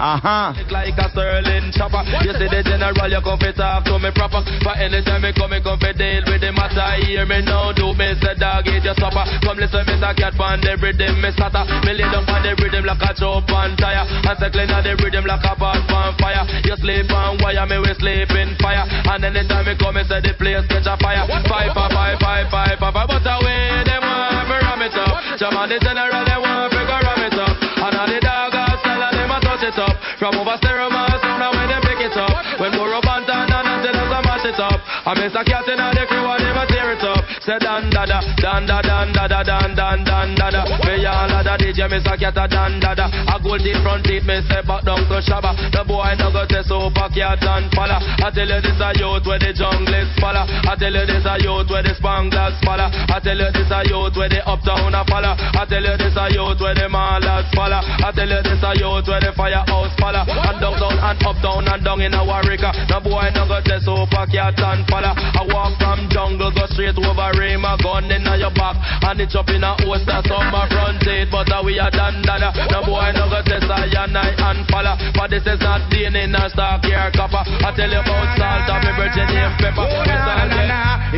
It's like a Sterling chopper. You see the general, you come fit talk to me proper. But anytime me come fit deal with the matter. Hear me now, do me say dog eat your supper. Come listen me the cat pan the rhythm me starter. Me lay down on the rhythm like a chop on tire. And circling on the rhythm like a pot on fire. You sleep on wire, me we sleep in fire. And anytime me come say the place catch a fire. Five, but away them want to ram it up. Jam on the general, they want to go ram it up. And all the dog style and them a touch it up. From over stereo sound now when they pick it up. When more up and down and until us a mash it up. I miss a cat in the crew and them a tear it up. Say dan da da, dan da dan da da dan dan dan da da. Me all a da DJ miss a cat a dan da da. A gold in front teeth me say back down to Shabba. The boy no go test super cat and falla. I tell you this a youth where the jungle is falla. I tell you this a youth where the spanglers falla. I tell you this a youth where the uptown a falla. I tell you this a youth where the mallards falla. I tell you this a youth where the firehouse falla. And downtown and uptown and down in a Warwick. No boy no go test super cat and falla. I walk from jungle go straight over Rim a gun in your back. And it's up in a host that's on my front seat. But we are done dada. No boy no go test I and falla. But this is not DNA nor stock here copper. I tell you about salt and me virgin name pepper.